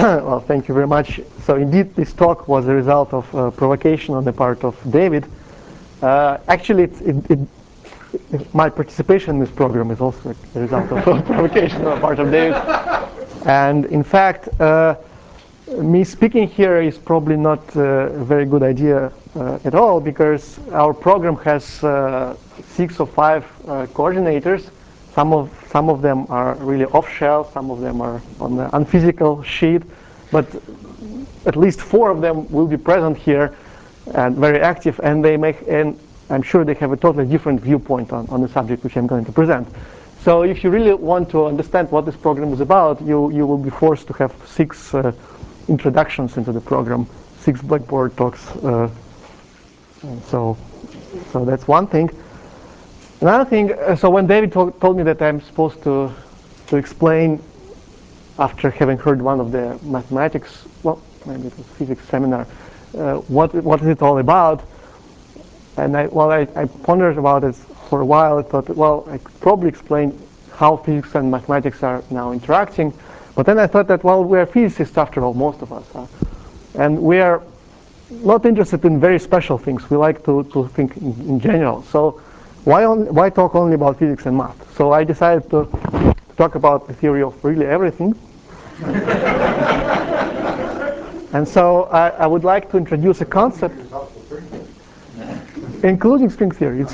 Well, thank you very much. So indeed, this talk was a result of provocation on the part of David. Actually, my participation in this program is also a result of provocation on the part of David. And in fact, me speaking here is probably not a very good idea at all, because our program has 6 or 5 coordinators. Some of them are really off-shelf, some of them are on the unphysical sheet, but at least 4 of them will be present here and very active, and and I'm sure they have a totally different viewpoint on the subject which I'm going to present. So if you really want to understand what this program is about, you will be forced to have 6 introductions into the program, 6 Blackboard talks. So that's one thing. Another thing, so when David told me that I'm supposed to explain, after having heard one of the mathematics, well, maybe it was physics seminar, what is it all about? And I pondered about it for a while. I thought, well, I could probably explain how physics and mathematics are now interacting. But then I thought that, well, we're physicists after all, most of us. And we are not interested in very special things. We like to think in general. So why talk only about physics and math? So I decided to talk about the theory of really everything. And so I would like to introduce a concept, including string theory.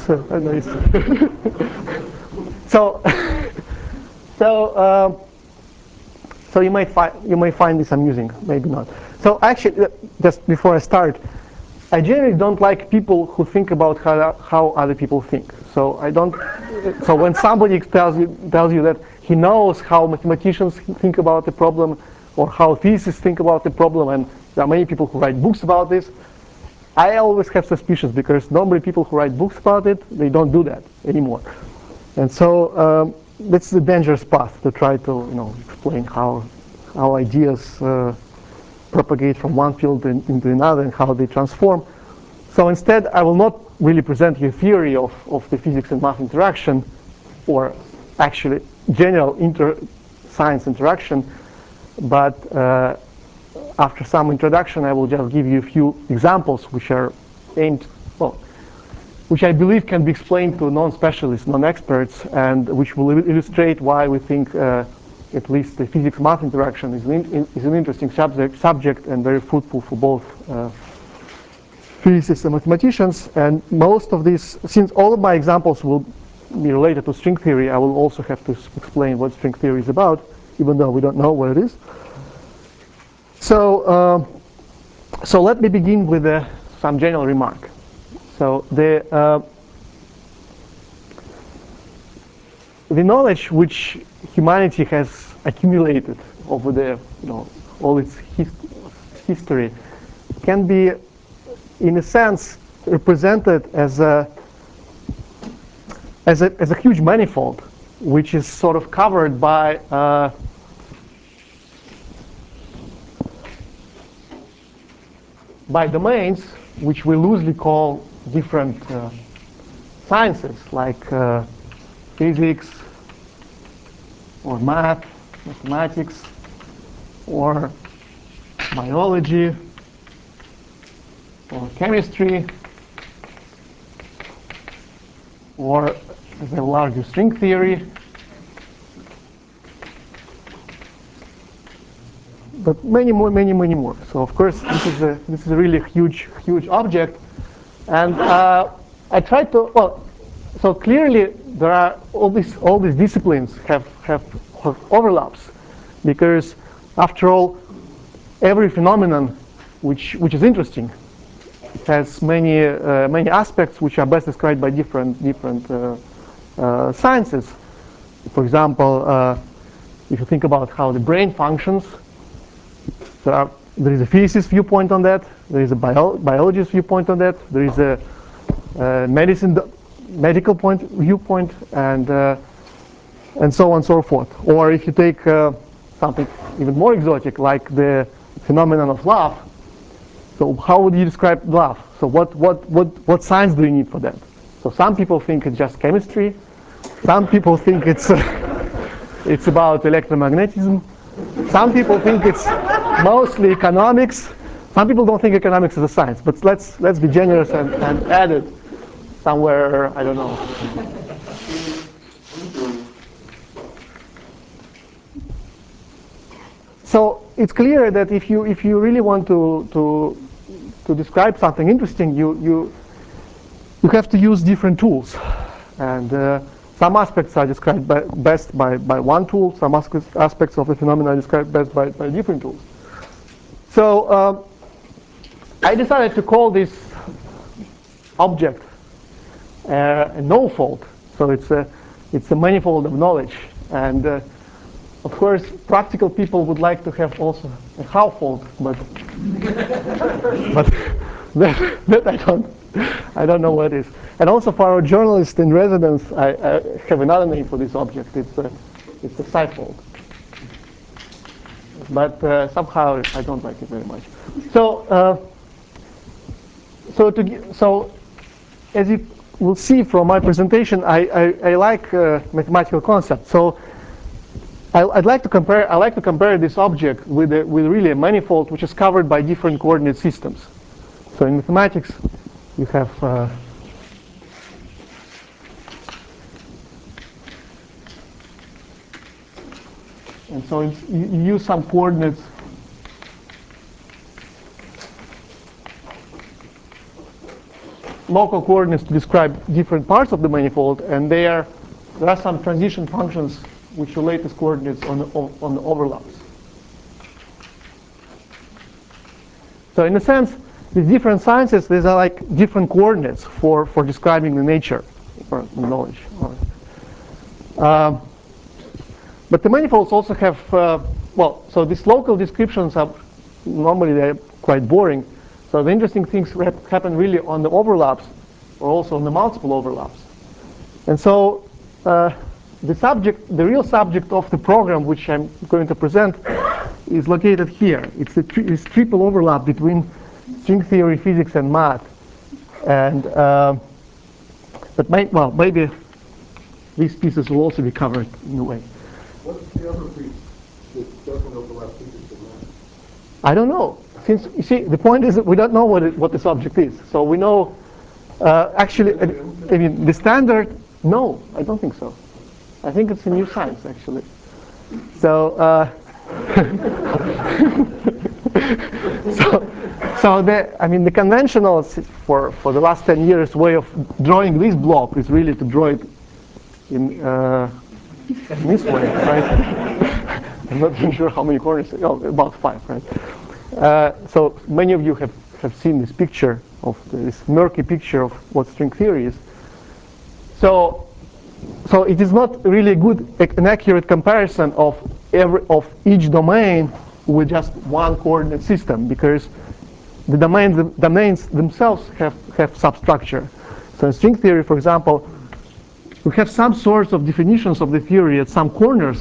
So you may find this amusing, maybe not. So actually, just before I start, I generally don't like people who think about how other people think. So So when somebody tells you that he knows how mathematicians think about the problem, or how physicists think about the problem, and there are many people who write books about this, I always have suspicions, because normally people who write books about it, they don't do that anymore. And so that's the dangerous path, to try to explain how ideas propagate from one field into another and how they transform. So instead, I will not really present you a theory of the physics and math interaction, or actually general science interaction, but after some introduction, I will just give you a few examples which are which I believe can be explained to non-specialists, non-experts, and which will illustrate why we think at least the physics-math interaction is an interesting subject and very fruitful for both physicists and mathematicians. And most of these, since all of my examples will be related to string theory, I will also have to explain what string theory is about, even though we don't know what it is. So let me begin with some general remark. So the knowledge which humanity has accumulated over all its history can be, in a sense, represented as a huge manifold, which is sort of covered by domains which we loosely call different sciences, like physics, or mathematics, or biology, or chemistry, or the larger string theory. But many more. So of course, this is a really huge object, and I tried to. Well, so clearly there are all these disciplines have overlaps, because after all, every phenomenon which is interesting has many aspects which are best described by different sciences. For example, if you think about how the brain functions, there is a physicist viewpoint on that. There is a biologist viewpoint on that. There is a medical viewpoint, and so on and so forth. Or if you take something even more exotic, like the phenomenon of love. So how would you describe love? So what science do you need for that? So some people think it's just chemistry. Some people think it's about electromagnetism. Some people think it's mostly economics. Some people don't think economics is a science, but let's be generous and add it somewhere, I don't know. So it's clear that if you really want to describe something interesting, you have to use different tools, and some aspects are described best by one tool. Some aspects of the phenomena are described best by different tools. So I decided to call this object a no-fold. So it's a manifold of knowledge, and of course, practical people would like to have also a half-fold, but that I don't know what it is. And also for our journalist in residence, I have another name for this object. It's a psi-fold. But somehow I don't like it very much. So so as you will see from my presentation, I like mathematical concepts. So I like to compare this object with really a manifold which is covered by different coordinate systems. So in mathematics, you have and so you use some coordinates local coordinates to describe different parts of the manifold, and there are some transition functions which relate as coordinates on the overlaps. So in a sense, with different sciences, these are like different coordinates for describing the nature or knowledge. But the manifolds also have, well, so these local descriptions are normally they're quite boring. So the interesting things happen really on the overlaps or also on the multiple overlaps. And so the real subject of the program which I'm going to present is located here. It's this triple overlap between string theory, physics, and math. And but maybe these pieces will also be covered in a way. What's the other piece that doesn't overlap physics and math? I don't know. Since you see, the point is that we don't know what this object is. So we know actually. I mean, the standard. No, I don't think so. I think it's a new science actually. So. So the conventional for the last 10 years way of drawing this block is really to draw it in this way, right? I'm not even sure how many corners. Oh, about 5, right? So many of you have seen this picture of this murky picture of what string theory is. So it is not really an accurate comparison of each domain with just one coordinate system, because the domains themselves have substructure. So in string theory, for example, we have some sorts of definitions of the theory at some corners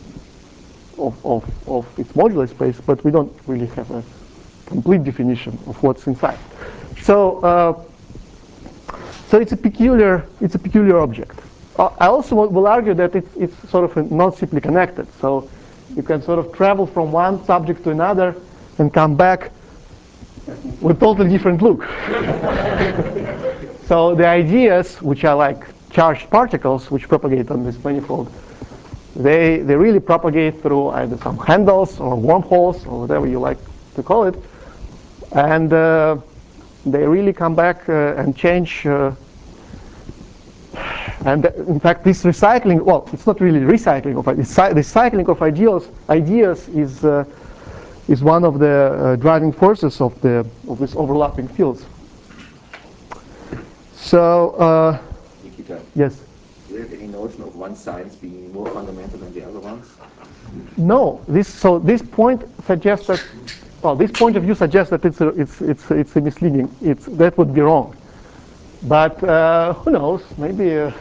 of its modular space, but we don't really have a complete definition of what's inside. So it's a peculiar object. I also will argue that it's sort of not simply connected. So you can sort of travel from one subject to another and come back with totally different look. So the ideas, which are like charged particles, which propagate on this manifold, they really propagate through either some handles or wormholes or whatever you like to call it, and they really come back and change. And in fact, this recycling, well, it's not really recycling of ideas. The cycling of ideas is one of the driving forces of this overlapping fields. So, Nikita, yes. do you have any notion of one science being more fundamental than the other ones? No. This point suggests that. Well, this point of view suggests that it's a misleading. That would be wrong. But who knows? Maybe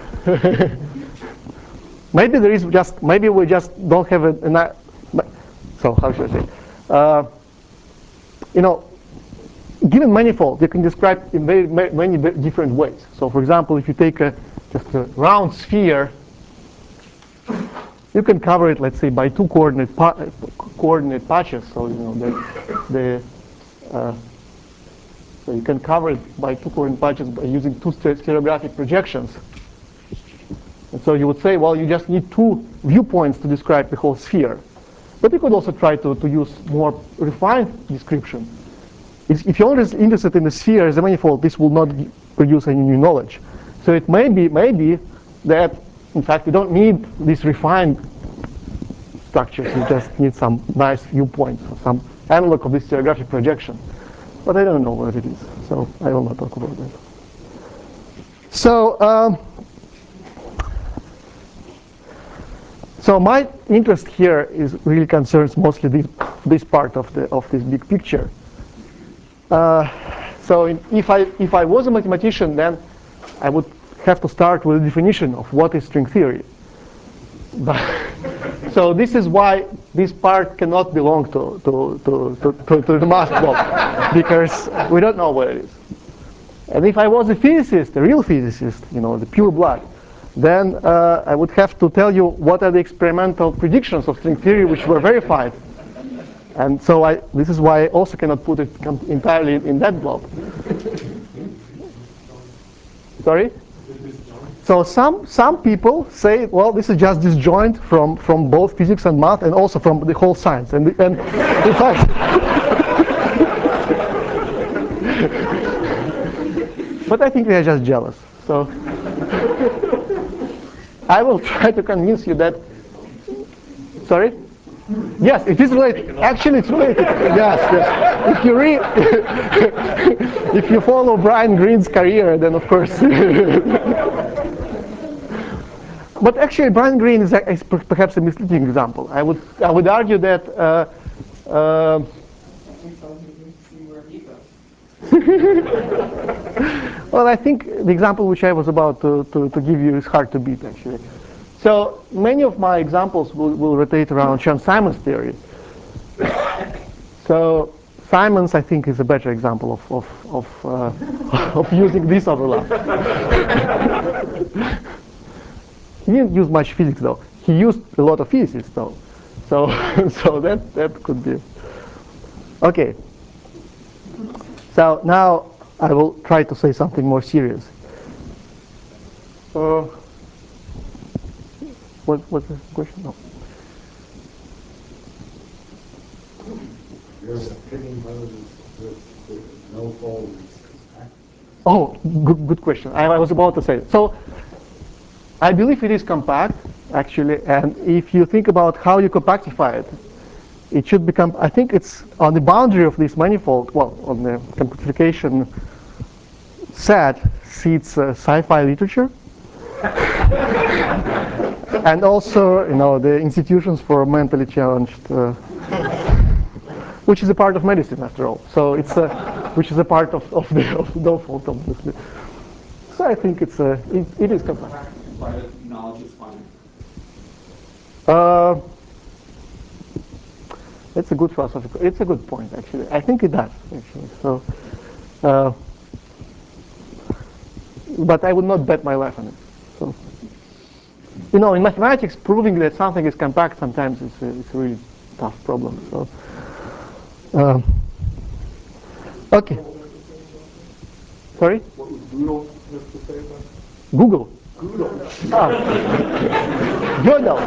maybe there is just maybe we just don't have enough. So how should I say? You know, given manifold, you can describe in many different ways. So, for example, if you take just a round sphere, you you can cover it, let's say, by two coordinate patches. So so you can cover it by two coordinate patches by using two stereographic projections. And so you would say, well, you just need two viewpoints to describe the whole sphere. But you could also try to use more refined description. If you're only interested in the sphere as a manifold, this will not produce any new knowledge. So it may be that, in fact, you don't need these refined structures. You just need some nice viewpoints, or some analog of this stereographic projection. But I don't know what it is, so I will not talk about that. So my interest here really concerns mostly this part of this big picture. So if I was a mathematician, then I would have to start with a definition of what is string theory. So this is why this part cannot belong to the math block, because we don't know what it is. And if I was a physicist, a real physicist, the pure blood, then I would have to tell you what are the experimental predictions of string theory which were verified. And so this is why I also cannot put it entirely in that blob. Sorry? So some people say, well, this is just disjoint from both physics and math and also from the whole science. And in fact, but I think they are just jealous. So I will try to convince you that, sorry? Yes, it is related. Actually, it's related. Yes. If you if you follow Brian Greene's career, then of course. But actually, Brian Greene is perhaps a misleading example. I would argue that. Well, I think the example which I was about to give you is hard to beat, actually. So many of my examples will rotate around Chern-Simons theory. So Simons, I think, is a better example of using this overlap. He didn't use much physics, though. He used a lot of physicists, though. So that could be. Okay. So now I will try to say something more serious. What's the question? No. Oh, good question. I was about to say. So I believe it is compact, actually, and if you think about how you compactify it, it should become, I think it's on the boundary of this manifold, well, on the compactification set, sits sci-fi literature. And also, the institutions for mentally challenged, which is a part of medicine, after all. So it's which is a part of Norfolk, obviously. So I think it is compact. Knowledge is finite. It's a good philosophical. It's a good point, actually. I think it does, actually. So, but I would not bet my life on it. So, in mathematics, proving that something is compact sometimes is a really tough problem. So, okay. Sorry? What was Gödel have to say about it? Google. Gödel. Gödel.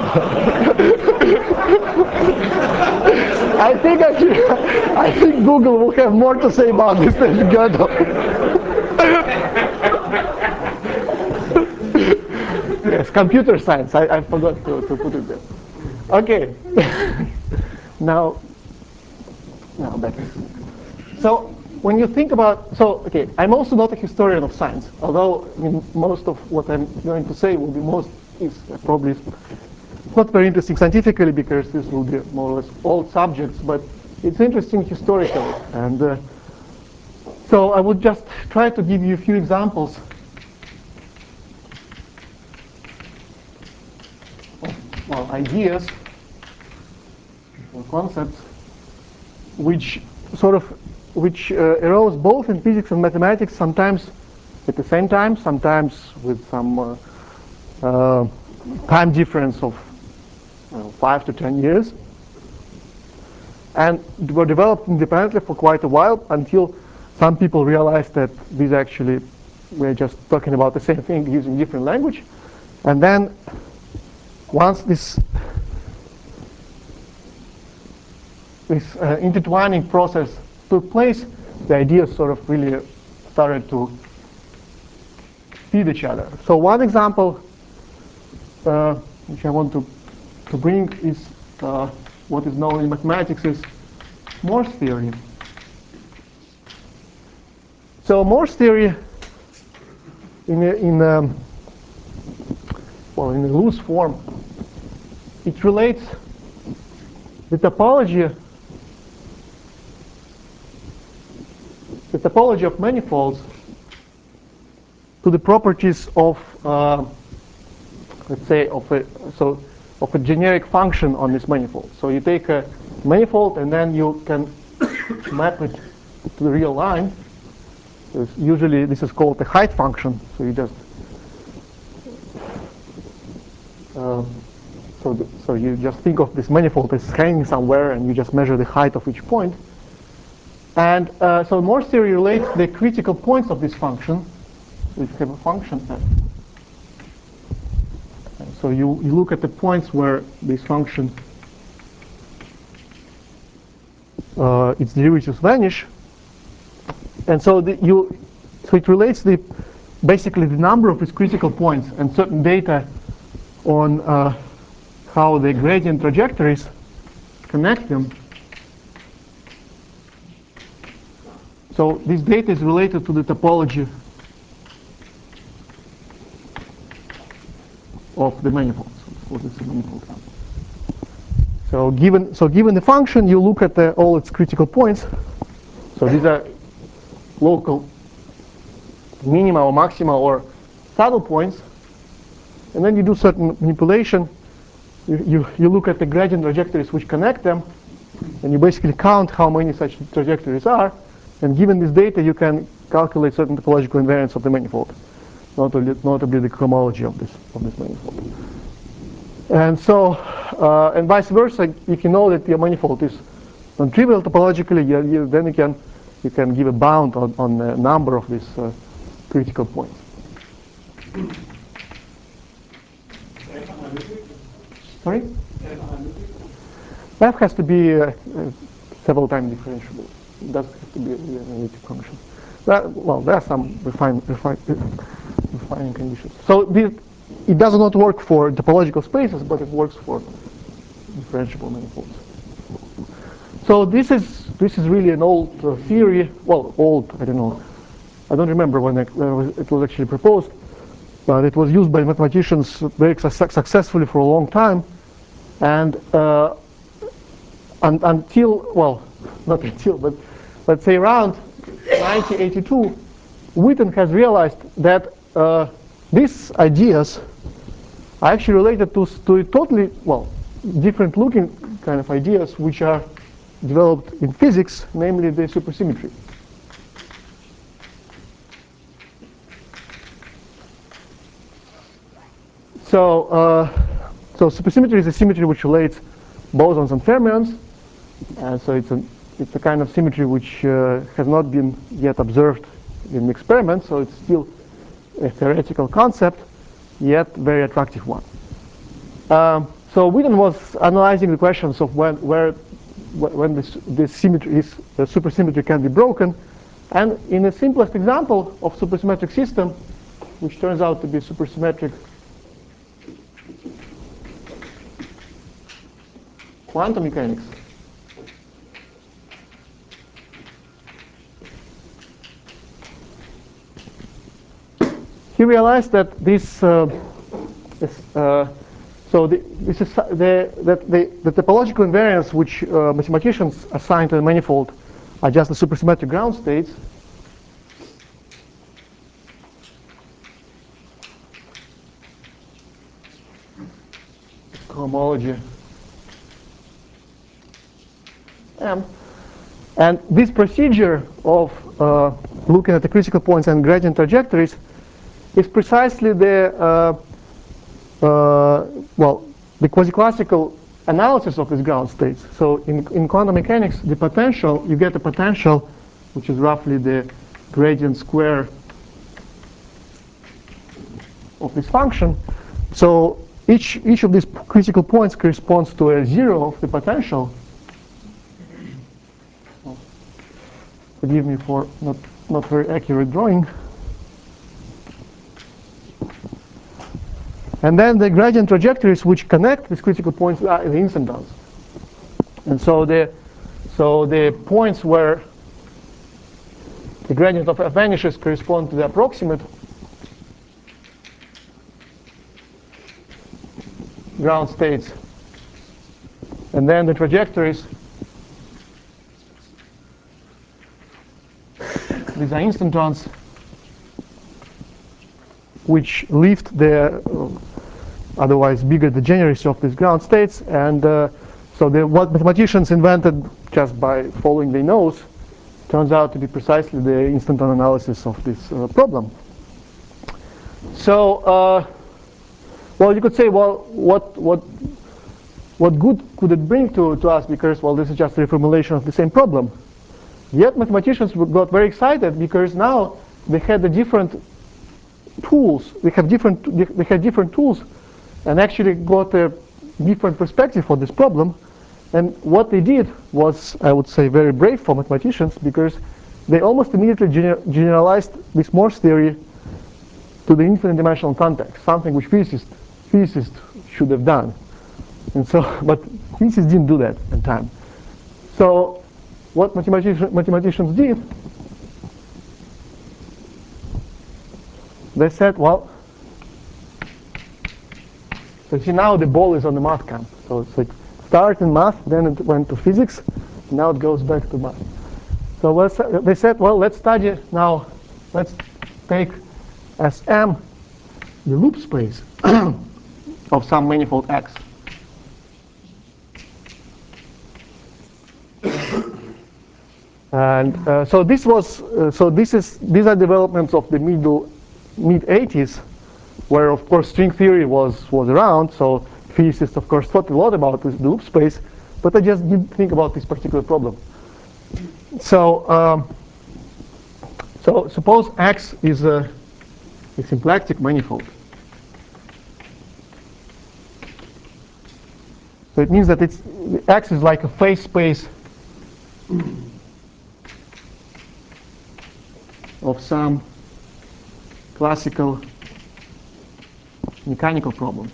I think Google will have more to say about this than Gödel. Yes, computer science. I forgot to put it there. Okay. now better. So when you think about, okay, I'm also not a historian of science, although most of what I'm going to say will be probably not very interesting scientifically, because this will be more or less old subjects, but it's interesting historically. And so I would just try to give you a few examples of ideas or concepts which arose both in physics and mathematics, sometimes at the same time, sometimes with some time difference of 5 to 10 years. And were developed independently for quite a while until some people realized that these actually, we're just talking about the same thing using different language. And then once this intertwining process took place, the ideas sort of really started to feed each other. So one example which I want to bring is what is known in mathematics as Morse theory. So Morse theory, in a loose form, it relates the topology of manifolds to the properties of, let's say, of a generic function on this manifold. So you take a manifold and then you can map it to the real line. Usually this is called the height function. So you just so you just think of this manifold as hanging somewhere, and you just measure the height of each point. And so Morse theory relates the critical points of this function. So if you have a function, so you look at the points where this function, its derivatives vanish, and so it relates basically the number of its critical points and certain data on how the gradient trajectories connect them. So this data is related to the topology of the manifold. So given the function, you look at all its critical points. So these are local minima or maxima or saddle points, and then you do certain manipulation. You look at the gradient trajectories which connect them, and you basically count how many such trajectories are. And given this data, you can calculate certain topological invariance of the manifold, notably the cohomology of this manifold. And so, and vice versa, if you know that your manifold is non-trivial topologically, then you can give a bound on the number of these critical points. Sorry? F has to be several times differentiable. It doesn't have to be an analytic function. Well, there are some refining conditions. So it does not work for topological spaces, but it works for differentiable manifolds. So this is really an old theory. Well, old, I don't know. I don't remember when it was actually proposed, but it was used by mathematicians very successfully for a long time. And until, well, not until, but let's say around 1982, Witten has realized that these ideas are actually related to totally, well, different looking kind of ideas which are developed in physics, namely the supersymmetry. So supersymmetry is a symmetry which relates bosons and fermions, and so it's a kind of symmetry which has not been yet observed in experiments, so it's still a theoretical concept, yet very attractive one. So Witten was analyzing the questions of when this symmetry supersymmetry can be broken, and in the simplest example of supersymmetric system, which turns out to be supersymmetric quantum mechanics, he realized that this this is the topological invariance which mathematicians assign to the manifold are just the supersymmetric ground states. Cohomology M. And this procedure of looking at the critical points and gradient trajectories is precisely the the quasi-classical analysis of these ground states. So in quantum mechanics, the potential, you get a potential, which is roughly the gradient square of this function. So each of these critical points corresponds to a zero of the potential. Forgive me for not very accurate drawing. And then the gradient trajectories which connect these critical points are the instantons. And so the points where the gradient of f vanishes correspond to the approximate ground states. And then the trajectories, these are instantons which lift the otherwise bigger degeneracy of these ground states. And so what mathematicians invented just by following their nose turns out to be precisely the instanton analysis of this problem. So, well, you could say, well, what good could it bring to us? Because, well, this is just a reformulation of the same problem. Yet mathematicians got very excited because now they had the different tools. They had different tools, and actually got a different perspective for this problem. And what they did was, I would say, very brave for mathematicians, because they almost immediately generalized this Morse theory to the infinite dimensional context, something which physicists should have done. And so, but physicists didn't do that in time. So what mathematicians did, they said, well, so see, now the ball is on the math camp. So it's like start in math, then it went to physics, now it goes back to math. So they said, well, let's study now, let's take as M the loop space of some manifold X. And so these are developments of the mid-80s, where of course string theory was around. So physicists of course thought a lot about this loop space, but they just didn't think about this particular problem. So so suppose X is a symplectic manifold. So it means that X is like a phase space of some classical mechanical problem.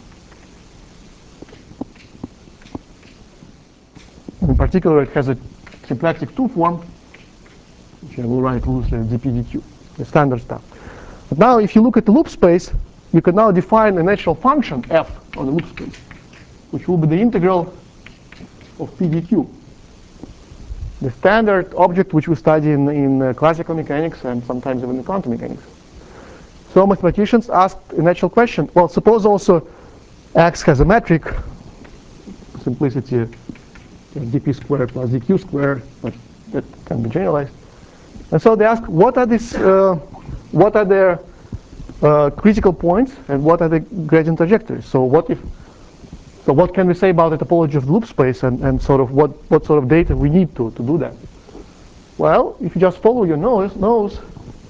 In particular, it has a symplectic 2 form, which I will write loosely as dpdq, the standard stuff. But now, if you look at the loop space, you can now define a natural function f on the loop space, which will be the integral of pdq, the standard object which we study in classical mechanics and sometimes even in quantum mechanics. So mathematicians asked a natural question. Well, suppose also X has a metric, simplicity dp squared plus dq squared, but that can be generalized. And so they ask, what are their critical points and what are the gradient trajectories? So what can we say about the topology of the loop space and sort of what sort of data we need to do that? Well, if you just follow your nose,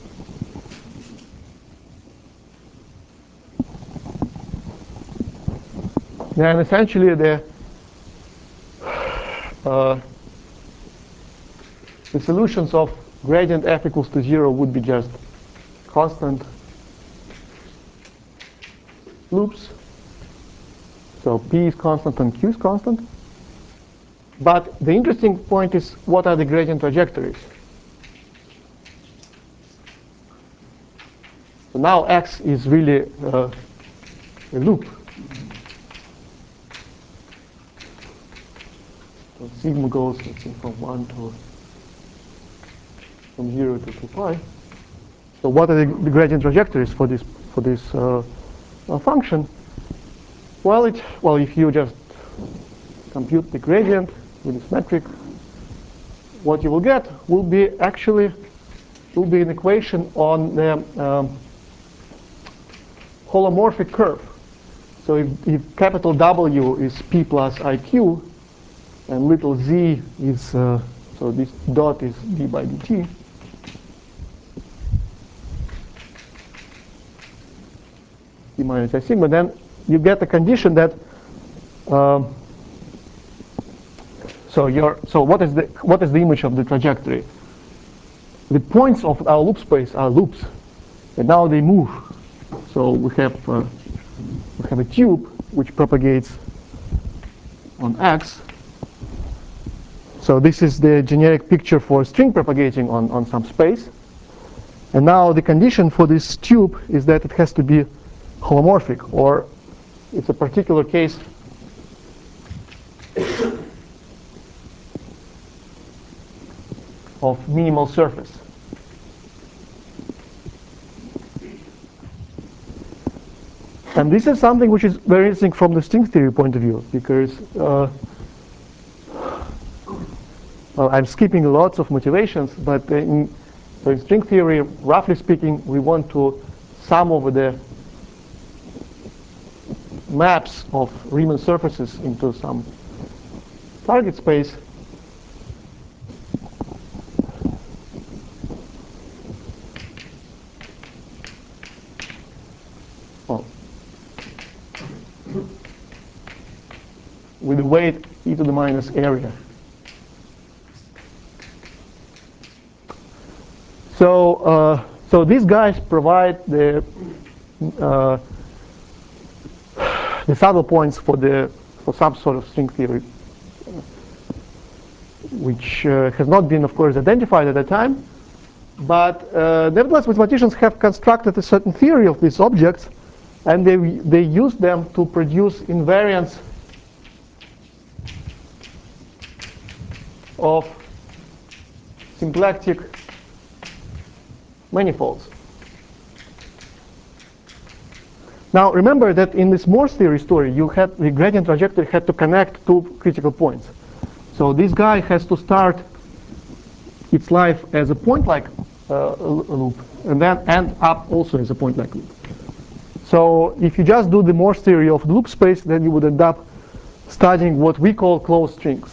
then essentially the solutions of gradient f equals to 0 would be just constant loops. So P is constant and Q is constant. But the interesting point is, what are the gradient trajectories? So now X is really a loop. So sigma goes, let's see, from 0 to 2 pi. So what are the gradient trajectories for this function? Well, if you just compute the gradient with this metric, what you will get will be an equation on the holomorphic curve. So if capital W is P plus IQ, and little z is, so this dot is d by dt, d minus I sigma, then you get a condition that, so what is the image of the trajectory? The points of our loop space are loops, and now they move. So we have a tube which propagates on x. So this is the generic picture for string propagating on some space. And now the condition for this tube is that it has to be holomorphic, or it's a particular case of minimal surface. And this is something which is very interesting from the string theory point of view, because well, I'm skipping lots of motivations, but in string theory, roughly speaking, we want to sum over the maps of Riemann surfaces into some target space. Well, with the weight e to the minus area. So these guys provide the saddle points for some sort of string theory, which has not been, of course, identified at the time. But nevertheless, mathematicians have constructed a certain theory of these objects, and they use them to produce invariants of symplectic manifolds. Now remember that in this Morse theory story, the gradient trajectory had to connect two critical points. So this guy has to start its life as a point-like loop, and then end up also as a point-like loop. So if you just do the Morse theory of the loop space, then you would end up studying what we call closed strings.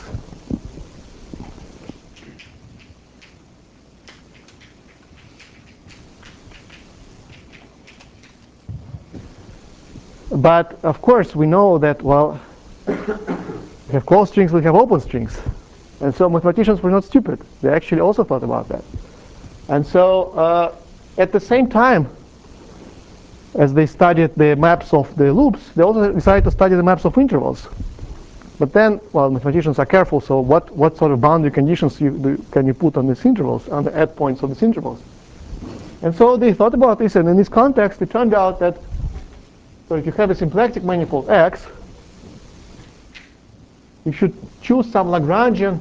But of course, we know that, well, we have closed strings, we have open strings. And so mathematicians were not stupid. They actually also thought about that. And so at the same time as they studied the maps of the loops, they also decided to study the maps of intervals. But then, well, mathematicians are careful, so what sort of boundary conditions can you put on these intervals, on the endpoints of these intervals? And so they thought about this, and in this context, it turned out that, so if you have a symplectic manifold X, you should choose some Lagrangian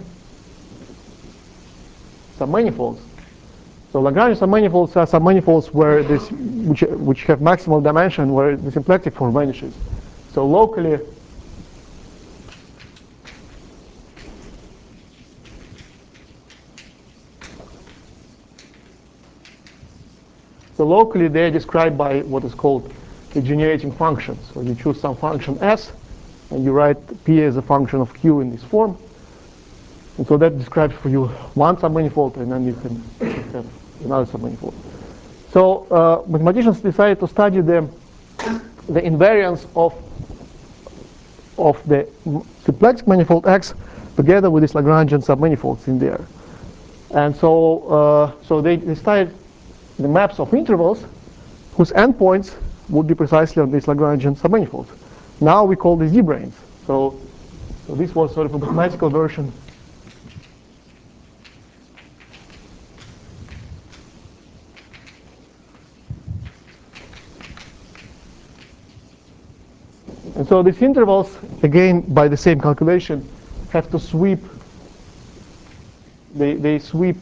submanifolds. So Lagrangian submanifolds are submanifolds where which have maximal dimension where the symplectic form vanishes. So locally, they are described by what is called a generating function. So you choose some function S, and you write P as a function of Q in this form. And so that describes for you one submanifold, and then you can have another submanifold. So mathematicians decided to study the invariance of the symplectic manifold X together with these Lagrangian submanifolds in there. And so they studied the maps of intervals whose endpoints would be precisely on these Lagrangian submanifolds. Now we call these Z-branes. So this was sort of a mathematical version and so these intervals, again, by the same calculation, have to sweep, they sweep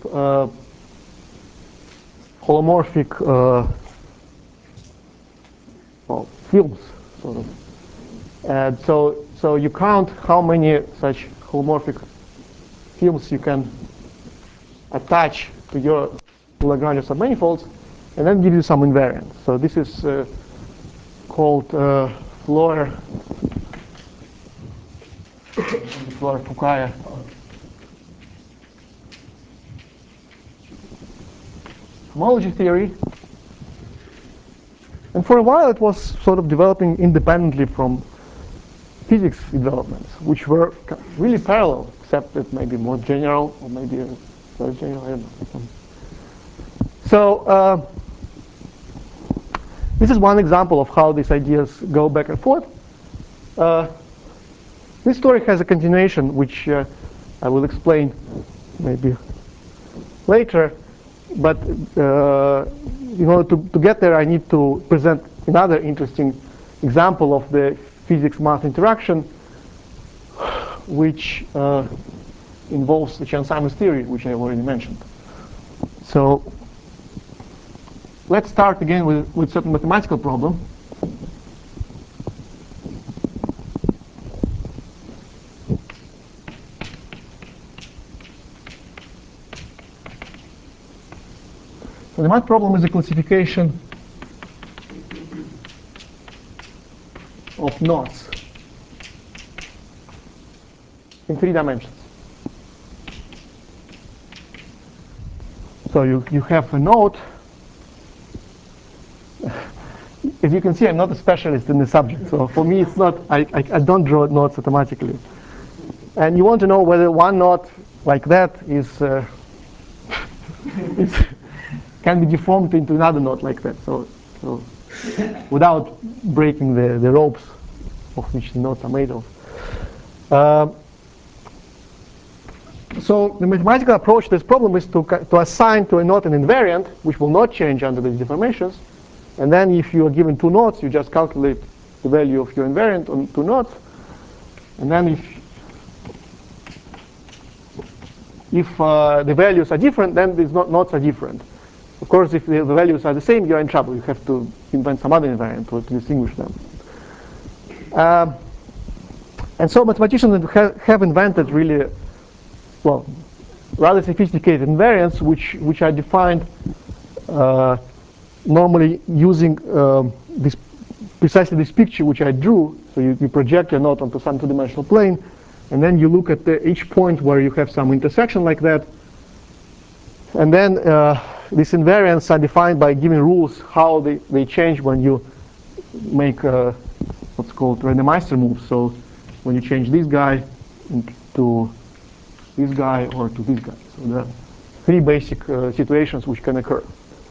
holomorphic well, fields, sort of. And so you count how many such holomorphic fields you can attach to your Lagrangian submanifolds, and then give you some invariant. So this is called Floer Fukaya homology theory. And for a while it was sort of developing independently from physics developments, which were really parallel, except that maybe more general or maybe less general, I don't know. So this is one example of how these ideas go back and forth. This story has a continuation, which I will explain maybe later. But in order to get there, I need to present another interesting example of the physics-math interaction, which involves the Chern-Simons theory, which I already mentioned. So let's start again with certain mathematical problem. So the math problem is a classification of knots in 3 dimensions. So you have a knot. As you can see, I'm not a specialist in the subject. So for me, it's not, I don't draw knots automatically. And you want to know whether one knot like that is can be deformed into another knot like that. So without breaking the ropes of which the knots are made of. So the mathematical approach to this problem is to assign to a knot an invariant, which will not change under these deformations. And then if you are given 2 knots, you just calculate the value of your invariant on 2 knots. And then if the values are different, then these knots are different. Of course, if the values are the same, you're in trouble. You have to invent some other invariant to distinguish them. And so mathematicians have invented really, well, rather sophisticated invariants, which are defined normally using precisely this picture which I drew. So you project your knot onto some 2-dimensional plane, and then you look at each point where you have some intersection like that. And then these invariants are defined by giving rules how they change when you make what's called randomizer moves. So when you change this guy to this guy or to this guy. So there are 3 basic situations which can occur.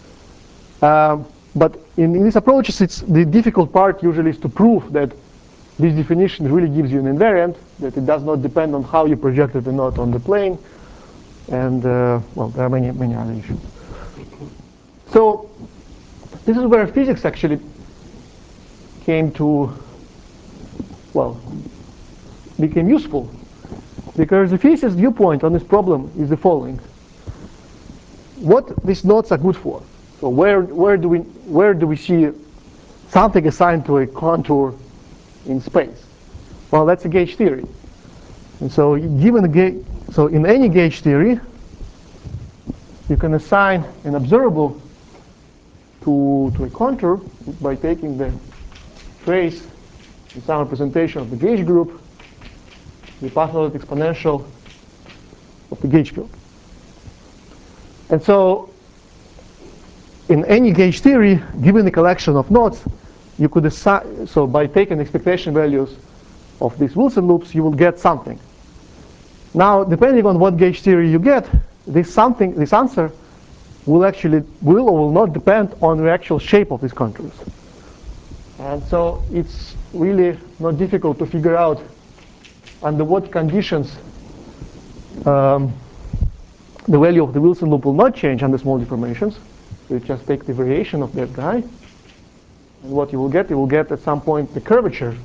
But in these approaches, the difficult part usually is to prove that this definition really gives you an invariant, that it does not depend on how you projected the knot on the plane. And well, there are many other issues. So this is where physics actually came to, well, became useful, because the physicist viewpoint on this problem is the following: what these knots are good for. So where do we see something assigned to a contour in space? Well, that's a gauge theory. And so given a gauge, so in any gauge theory, you can assign an observable to a contour by taking the trace in some representation of the gauge group, the path-ordered exponential of the gauge field. And so in any gauge theory, given the collection of knots, you could assign, so by taking expectation values of these Wilson loops, you will get something. Now, depending on what gauge theory you get, this answer will or will not depend on the actual shape of these contours. And so it's really not difficult to figure out under what conditions the value of the Wilson loop will not change under small deformations. So you just take the variation of that guy, and what you will get at some point the curvature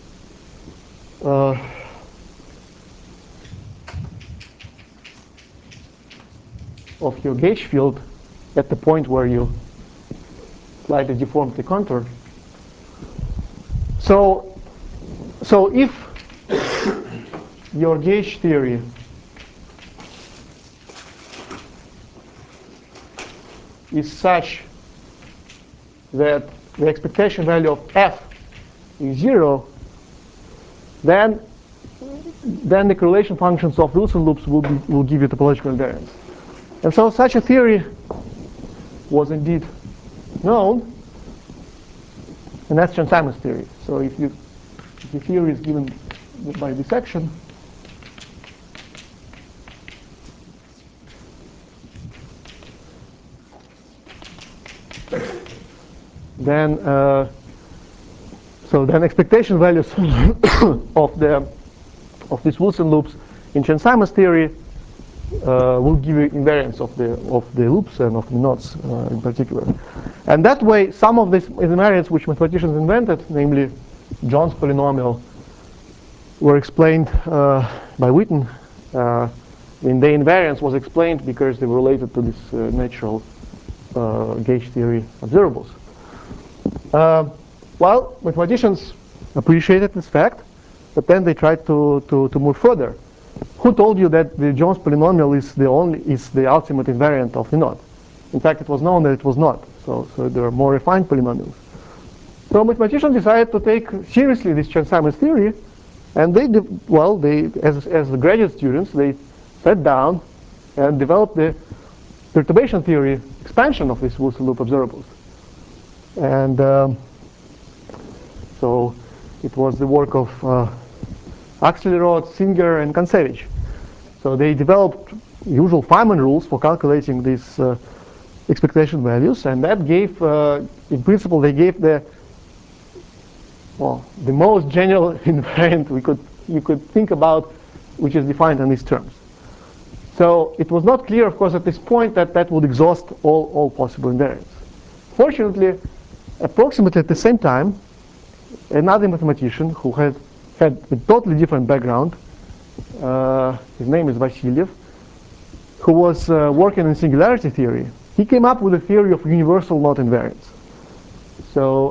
of your gauge field at the point where you slightly deform the contour. So if your gauge theory is such that the expectation value of f is 0, then the correlation functions of Wilson loops will give you topological invariance. And so such a theory was indeed known, and that's Chern-Simons theory. So if the theory is given by dissection, then expectation values of these Wilson loops in Chern-Simons theory will give you invariance of the loops and of the knots in particular. And that way, some of these invariants which mathematicians invented, namely John's polynomial, were explained by Witten. The invariance was explained because they were related to this natural gauge theory observables. Well, mathematicians appreciated this fact, but then they tried to move further. Who told you that the Jones polynomial is the ultimate invariant of the knot? In fact, it was known that it was not. So there are more refined polynomials. So mathematicians decided to take seriously this Chern-Simons theory, and they as the graduate students, they sat down and developed the perturbation theory expansion of these Wilson loop observables. And so it was the work of Axelrod, Singer, and Kontsevich. So they developed usual Feynman rules for calculating these expectation values, and that gave, in principle, they gave the most general invariant you could think about, which is defined in these terms. So it was not clear, of course, at this point that would exhaust all possible invariants. Fortunately, approximately at the same time, another mathematician who had a totally different background, his name is Vasiliev, who was working in singularity theory, he came up with a theory of universal knot invariance. So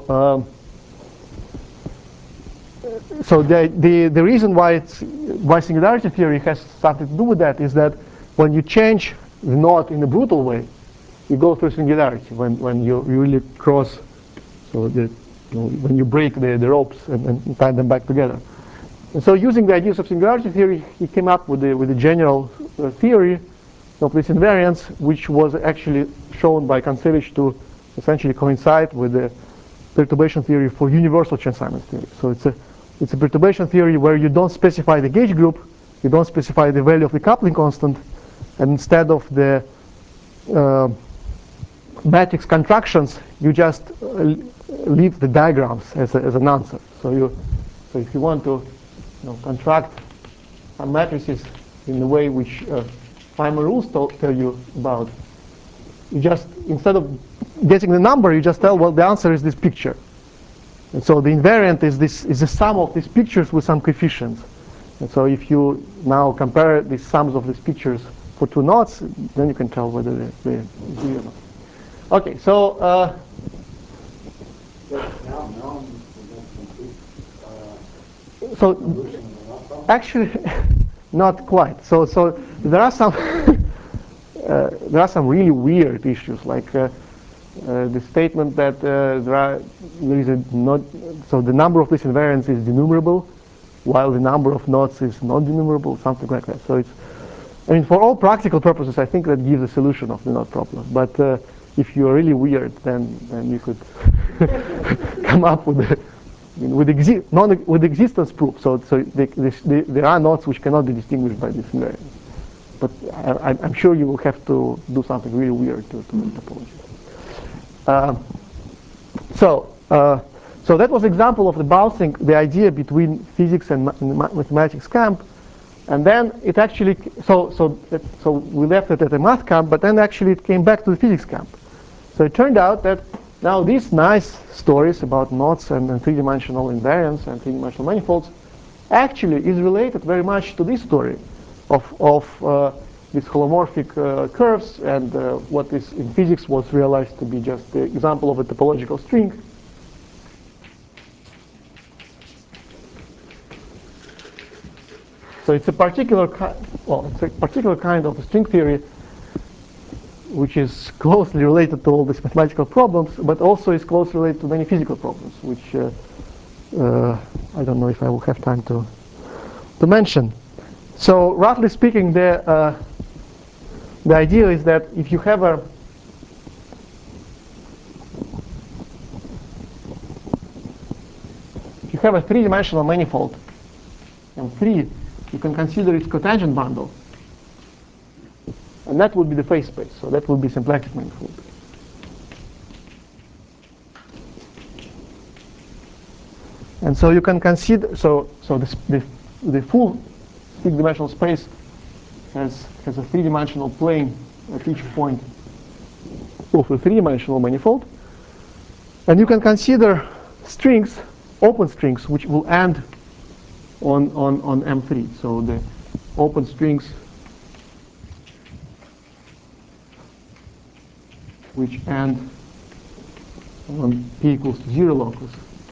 the reason why singularity theory has something to do with that is that when you change the knot in a brutal way, you go through singularity. When you really cross, so when you break the ropes and tie them back together. And so using the ideas of singularity theory, he came up with the general theory of this invariance, which was actually shown by Kontsevich to essentially coincide with the perturbation theory for universal Chern-Simons theory. So it's a perturbation theory where you don't specify the gauge group, you don't specify the value of the coupling constant, and instead of the matrix contractions, you just leave the diagrams as an answer. So if you want to contract some matrices in the way which Feynman rules tell you about, you just, instead of getting the number, you just tell, well, the answer is this picture. And so the invariant is the sum of these pictures with some coefficients. And so if you now compare the sums of these pictures for two knots, then you can tell whether they agree or not. Okay, so actually not quite. So there are some really weird issues, like the statement that the number of these invariants is denumerable, while the number of knots is not denumerable, something like that. So for all practical purposes, I think that gives a solution of the knot problem. But if you are really weird, then you could come up with existence proof. So there are knots which cannot be distinguished by this invariance. But I'm sure you will have to do something really weird to topology. So that was an example of the bouncing, the idea between physics and mathematics camp. And then it actually, so we left it at the math camp, but then actually it came back to the physics camp. So it turned out that now these nice stories about knots and three-dimensional invariance and three-dimensional manifolds actually is related very much to this story of these holomorphic curves and what is in physics was realized to be just the example of a topological string. So it's a particular kind of string theory which is closely related to all these mathematical problems, but also is closely related to many physical problems, which I don't know if I will have time to mention. So roughly speaking, the idea is that if you have a three-dimensional manifold M3, you can consider its cotangent bundle, and that would be the phase space. So that would be symplectic manifold. And so you can consider the full six-dimensional space has a three-dimensional plane at each point of a three-dimensional manifold, and you can consider strings, open strings, which will end on M3. So the open strings which end on p equals to 0 locus.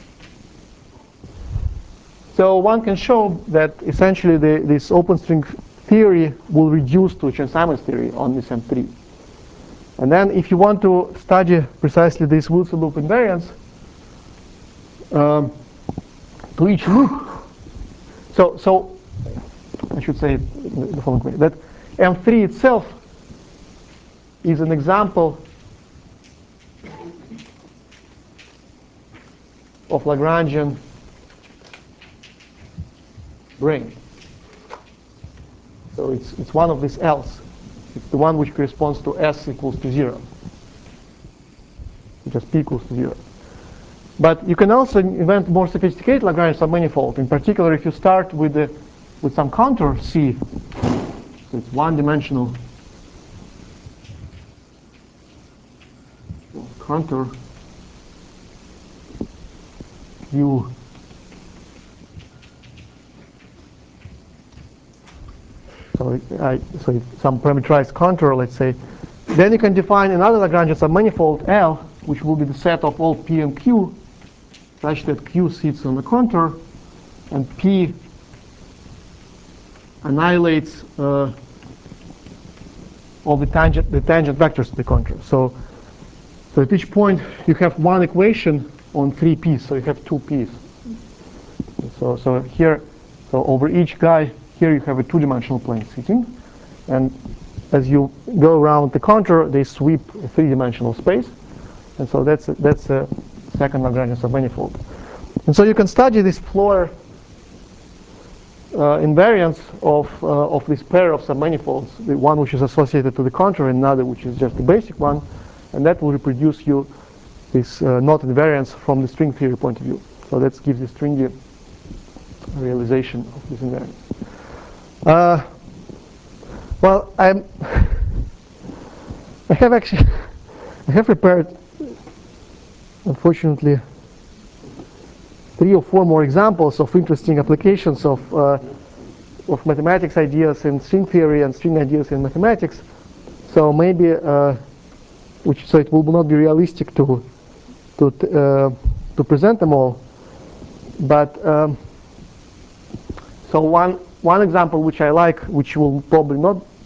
So one can show that essentially this open string theory will reduce to Chern-Simons theory on this M3. And then if you want to study precisely this Wilson loop invariance to each loop, so I should say it the following way, that M3 itself is an example of Lagrangian brane. So it's one of these L's. It's the one which corresponds to S equals to 0. Just P equals to 0. But you can also invent more sophisticated Lagrangian submanifold. In particular, if you start with some contour C, so it's one-dimensional contour U. So it's some parameterized contour, let's say. Then you can define another Lagrangian submanifold L, which will be the set of all P and Q, such that Q sits on the contour, and P annihilates all the tangent vectors of the contour. So at each point you have one equation on 3 P's, so you have 2 P's. So here, over each guy, here you have a two-dimensional plane sitting, and as you go around the contour, they sweep a three-dimensional space, and so that's a second Lagrangian submanifold. And so you can study this Floer invariance of this pair of submanifolds, the one which is associated to the contour and another which is just the basic one, and that will reproduce you this knot invariance from the string theory point of view. So that gives you stringy realization of this invariance. Well, I have prepared, unfortunately, 3 or 4 more examples of interesting applications of mathematics ideas in string theory and string ideas in mathematics. So maybe, so it will not be realistic to present them all. But so one example which I like, which will probably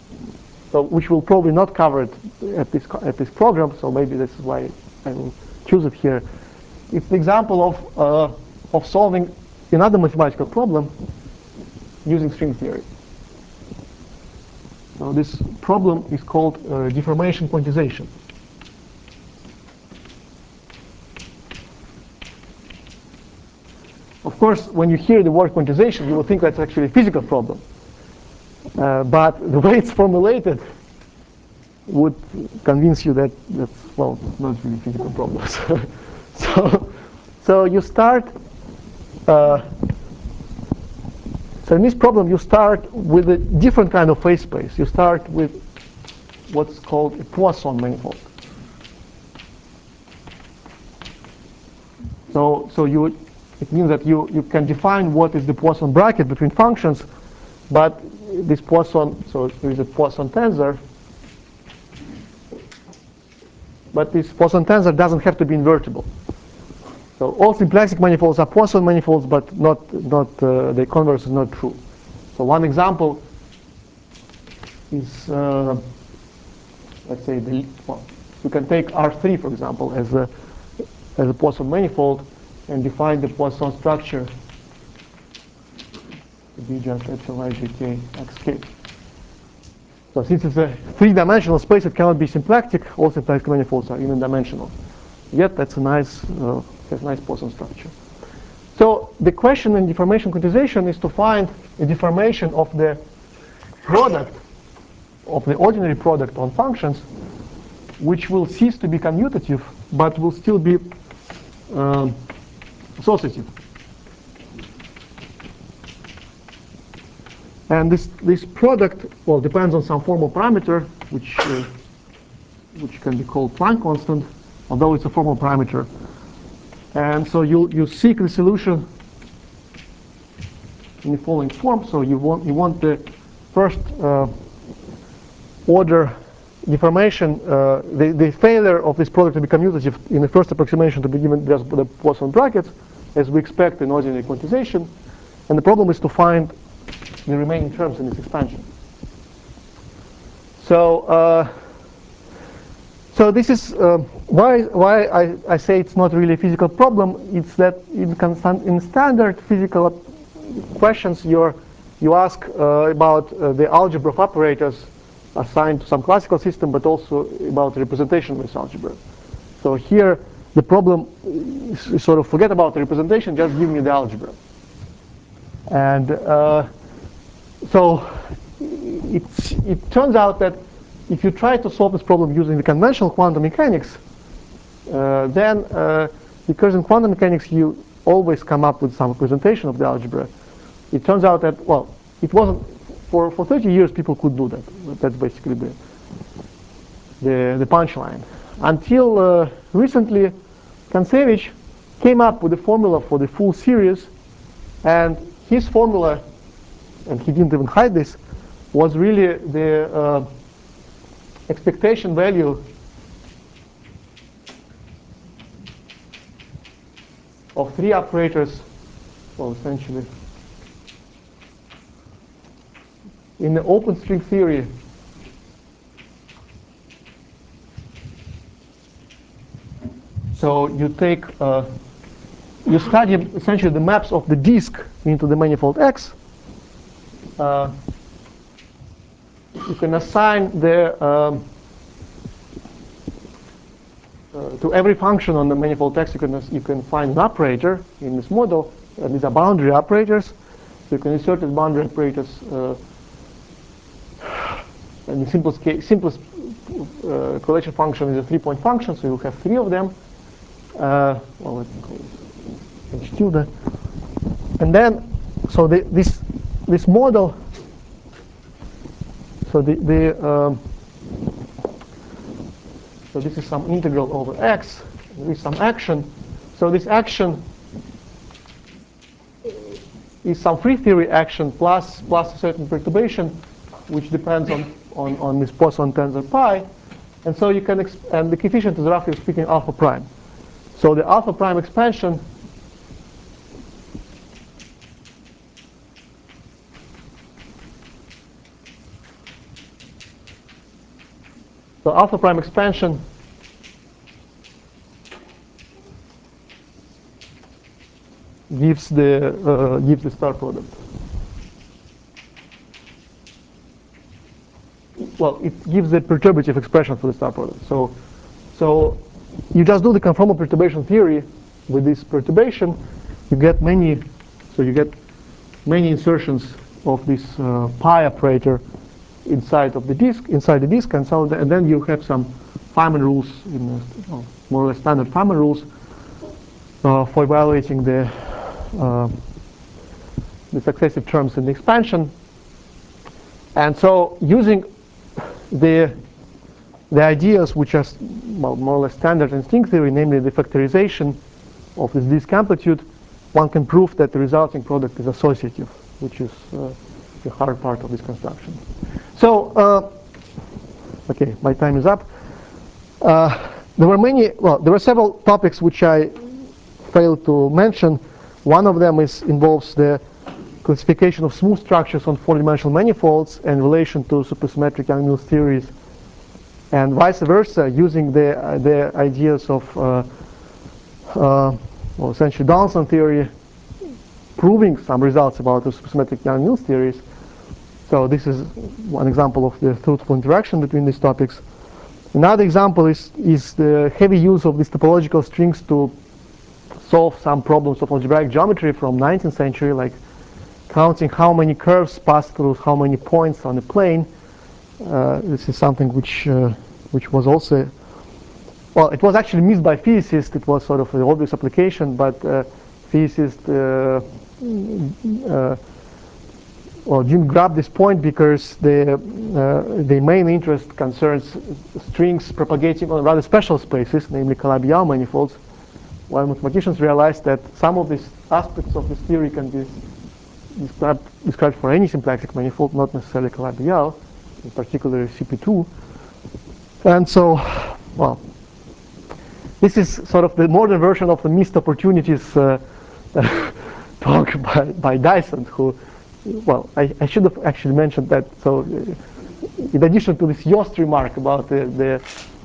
not cover it at this program. So maybe this is why I will choose it here. It's the example of solving another mathematical problem using string theory. So this problem is called deformation quantization. Of course, when you hear the word quantization, you will think that's actually a physical problem. But the way it's formulated would convince you that that's, well, not really physical problems. So you start, so in this problem you start with a different kind of phase space. You start with what's called a Poisson manifold. It means that you can define what is the Poisson bracket between functions, but this Poisson, so there is a Poisson tensor, but this Poisson tensor doesn't have to be invertible. So all symplectic manifolds are Poisson manifolds, but the converse is not true. So one example is, let's say, you can take R3, for example, as a Poisson manifold, and define the Poisson structure to be just epsilon ijk xk. So since it's a three-dimensional space, it cannot be symplectic. All symplectic manifolds are even-dimensional. Yet that's a nice, has a nice Poisson structure. So the question in deformation quantization is to find a deformation of the product, of the ordinary product on functions, which will cease to be commutative, but will still be associative. And this product, well, depends on some formal parameter, which can be called Planck constant, although it's a formal parameter. And so you seek the solution in the following form. So you want the first order deformation, the failure of this product to be commutative in the first approximation to be given just the Poisson brackets, as we expect in ordinary quantization. And the problem is to find the remaining terms in this expansion. So so this is why I say it's not really a physical problem. It's that in standard physical questions you ask about the algebra of operators assigned to some classical system, but also about representation of this algebra. So here the problem is sort of forget about the representation, just give me the algebra. And so it turns out that if you try to solve this problem using the conventional quantum mechanics, then because in quantum mechanics you always come up with some representation of the algebra, it turns out that, well, it wasn't, for 30 years people could do that. That's basically the punchline. Until recently, Kontsevich came up with a formula for the full series, and his formula, and he didn't even hide this, was really the expectation value of three operators, well, essentially, in the open string theory so you take you study essentially the maps of the disk into the manifold X. You can assign the to every function on the manifold X you can find an operator in this model, and these are boundary operators. So you can insert the boundary operators, and the simplest correlation function is a 3-point function, so you'll have 3 of them. Well, let's call it H tilde. And then, so this model, so so this is some integral over X. There is some action. So this action is some free theory action plus a certain perturbation, which depends on this Poisson tensor pi. And so you can, and the coefficient is roughly speaking alpha prime. So the alpha prime expansion gives the star product. Well, it gives the perturbative expression for the star product. So you just do the conformal perturbation theory with this perturbation. You get many insertions of this pi operator inside the disk, and so and then you have some Feynman rules, more or less standard Feynman rules for evaluating the successive terms in the expansion. And so using the ideas which are more or less standard in string theory, namely the factorization of this disk amplitude, one can prove that the resulting product is associative, which is the hard part of this construction. So, okay, my time is up. There were several topics which I failed to mention. One of them involves the classification of smooth structures on 4-dimensional manifolds in relation to supersymmetric Yang-Mills theories, and vice versa, using the ideas of well, essentially Donaldson theory, proving some results about the supersymmetric Young-Mills theories. So this is one example of the truthful interaction between these topics. Another example is the heavy use of these topological strings to solve some problems of algebraic geometry from 19th century, like counting how many curves pass through how many points on a plane. This is something which was also, well, it was actually missed by physicists. It was sort of an obvious application, but physicists well, didn't grab this point because the main interest concerns strings propagating on rather special spaces, namely Calabi-Yau manifolds, while mathematicians realized that some of these aspects of this theory can be described for any symplectic manifold, not necessarily Calabi-Yau, in particular CP2. And so, well, this is sort of the modern version of the missed opportunities talk by Dyson, who, well, I should have actually mentioned that. So, in addition to this Yost remark about the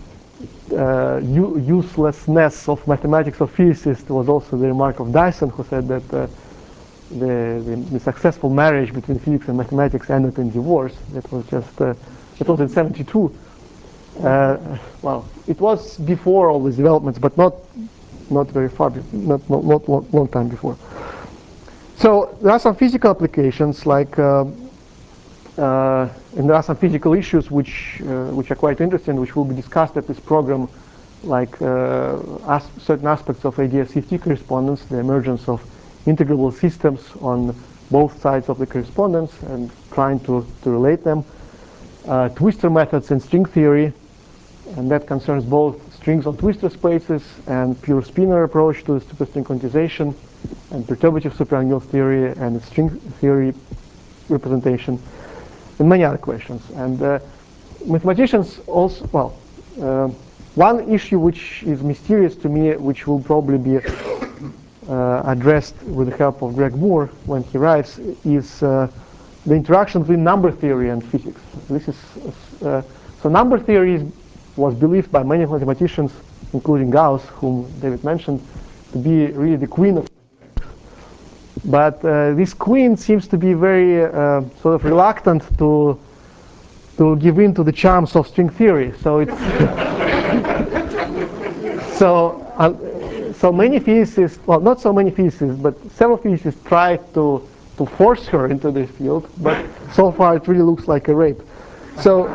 uselessness of mathematics of physicists, was also the remark of Dyson, who said that the successful marriage between physics and mathematics ended in divorce. That was just it was in '72. Well, it was before all these developments, but not very far, not long time before. So there are some physical applications, like and there are some physical issues which are quite interesting, which will be discussed at this program, like certain aspects of ADS-CFT correspondence, the emergence of integrable systems on both sides of the correspondence, and trying to relate them. Twistor methods in string theory, and that concerns both strings on twistor spaces and pure spinor approach to the superstring quantization, and perturbative super-Young-Mills theory and string theory representation, and many other questions. And mathematicians also, well, one issue which is mysterious to me, which will probably be addressed with the help of Greg Moore when he writes, is the interaction between number theory and physics. This is so number theory was believed by many mathematicians, including Gauss, whom David mentioned, to be really the queen of mathematics. But this queen seems to be very sort of reluctant to give in to the charms of string theory. So it's so many physicists, well, not so many physicists, but several physicists tried to force her into this field, but so far it really looks like a rape. So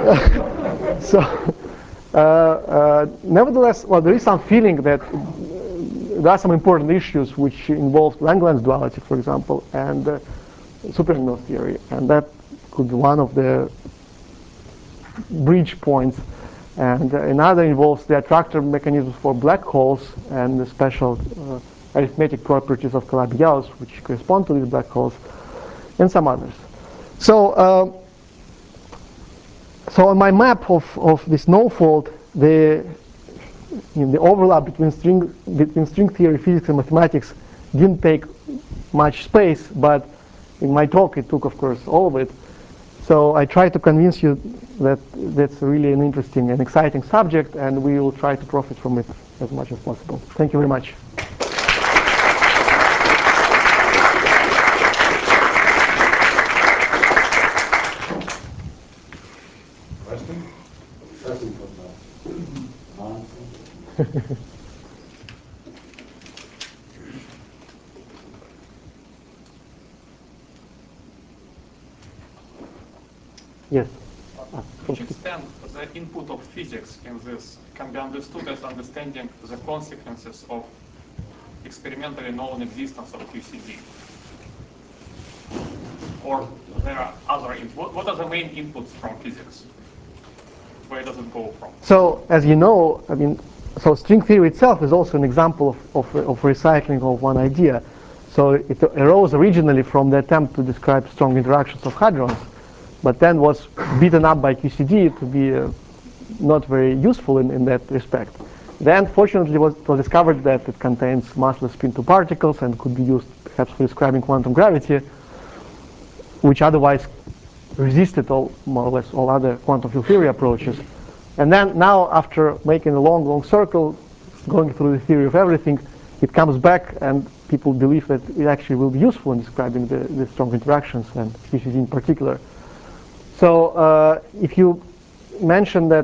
nevertheless, well, there is some feeling that there are some important issues which involve Langlands duality, for example, and super-Young-Mills theory, and that could be one of the bridge points. And another involves the attractor mechanisms for black holes and the special arithmetic properties of Calabi-Yaus, which correspond to these black holes, and some others. So, so on my map of this no-fold, the overlap between string theory, physics, and mathematics didn't take much space, but in my talk it took, of course, all of it. So I try to convince you that that's really an interesting and exciting subject, and we will try to profit from it as much as possible. Thank you very much. Question? Yes. To which extent the input of physics in this can be understood as understanding the consequences of experimentally known existence of QCD? Or there are other inputs? What are the main inputs from physics? Where does it go from? So, as you know, I mean, so string theory itself is also an example of recycling of one idea. So it arose originally from the attempt to describe strong interactions of hadrons, but then was beaten up by QCD to be not very useful in that respect. Then, fortunately, it was discovered that it contains massless spin-2 particles and could be used perhaps for describing quantum gravity, which otherwise resisted more or less all other quantum field theory approaches. And then now, after making a long circle, going through the theory of everything, it comes back, and people believe that it actually will be useful in describing the strong interactions, and QCD in particular. So if you mention that,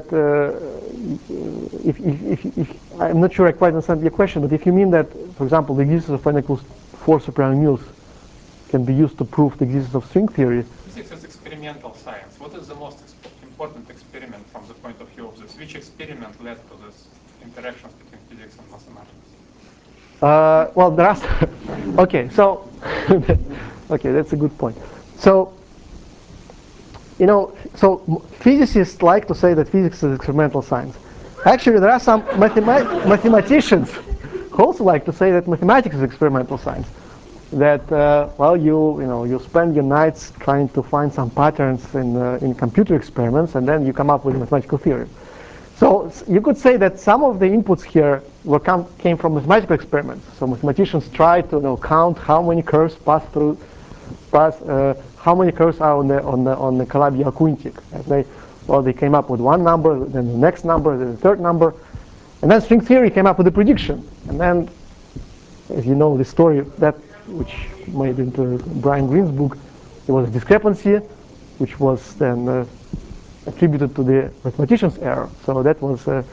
if I'm not sure I quite understand your question, but if you mean that, for example, the existence of n equals 4 supramules can be used to prove the existence of string theory. Physics is experimental science. What is the most important experiment from the point of view of this? Which experiment led to this interactions between physics and mathematics? Well, there are. Okay, so okay, that's a good point. So so physicists like to say that physics is experimental science. Actually, there are some mathematicians who also like to say that mathematics is experimental science. That well, you spend your nights trying to find some patterns in computer experiments, and then you come up with a mathematical theory. So you could say that some of the inputs here came from mathematical experiments. So mathematicians try to count how many curves how many curves are on the Calabi-Yau-Cousy. They came up with one number, then the next number, then the third number, and then string theory came up with a prediction. And then, as you know, the story that which made into Brian Greene's book, there was a discrepancy, which was then attributed to the mathematician's error. So that was, a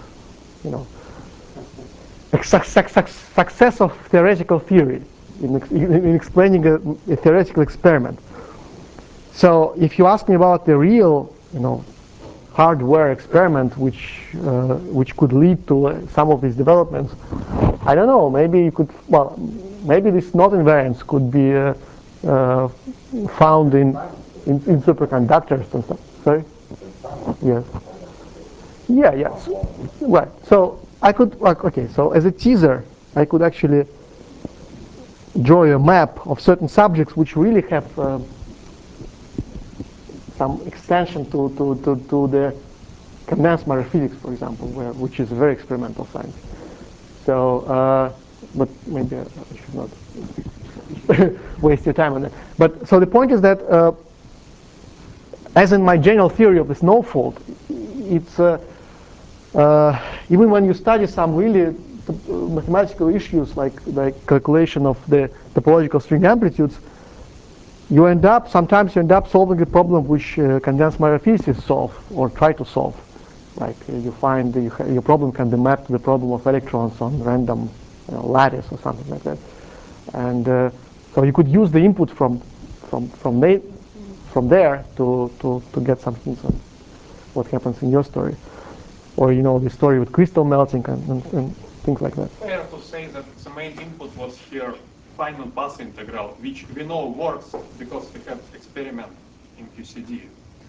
success of theoretical theory in explaining a theoretical experiment. So if you ask me about the real, hardware experiment which could lead to some of these developments, I don't know. Maybe you could. Well, maybe this knot invariance could be found in superconductors and stuff. Sorry. Yes. Yeah. Yes. Right. So I could. Okay. So as a teaser, I could actually draw a map of certain subjects which really have some extension to the condensed matter physics, for example, which is a very experimental science. So, but maybe I should not waste your time on that. But so the point is that, as in my general theory of the snowfall, it's even when you study some really mathematical issues like calculation of the topological string amplitudes, sometimes you end up solving a problem which condensed matter physicists solve or try to solve. Like you find your problem can be mapped to the problem of electrons on random lattice or something like that, and so you could use the input from there to get some hints on what happens in your story, or the story with crystal melting and things like that. Fair to say that the main input was here Feynman path integral, which we know works because we had experiment in QCD.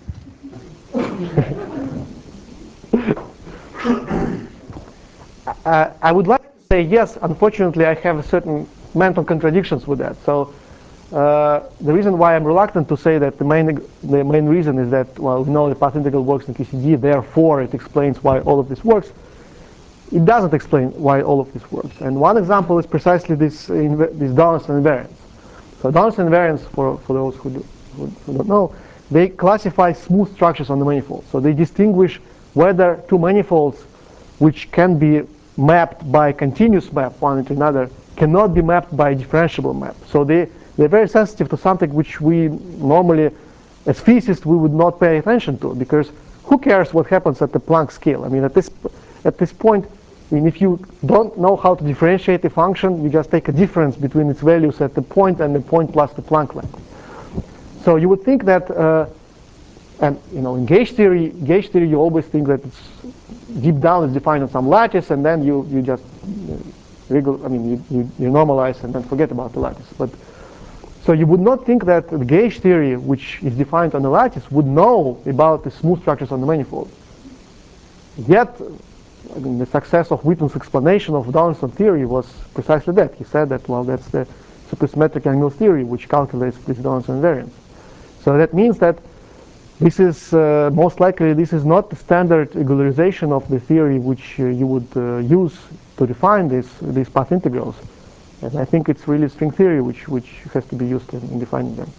I would like to say yes. Unfortunately, I have certain mental contradictions with that. So the reason why I'm reluctant to say that the main reason is that, well, we know the path integral works in QCD, therefore it explains why all of this works. It doesn't explain why all of this works. And one example is precisely this Donaldson invariance. So Donaldson invariance, for those who don't know, they classify smooth structures on the manifold. So they distinguish whether two manifolds which can be mapped by a continuous map one into another cannot be mapped by a differentiable map. So they're very sensitive to something which we normally, as physicists, we would not pay attention to, because who cares what happens at the Planck scale? I mean, at this point, if you don't know how to differentiate a function, you just take a difference between its values at the point and the point plus the Planck length. So you would think that, and in gauge theory, you always think that it's deep down is defined on some lattice, and then you just you normalize and then forget about the lattice. But so you would not think that the gauge theory, which is defined on the lattice, would know about the smooth structures on the manifold. Yet, the success of Witten's explanation of Donaldson theory was precisely that. He said that, well, that's the supersymmetric angle theory which calculates this Donaldson invariance. So that means that this is most likely this is not the standard regularization of the theory which you would use to define these path integrals. And I think it's really string theory which has to be used in defining them.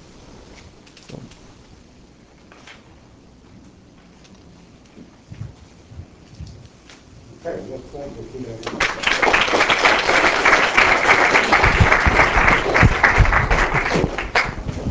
Okay, looks like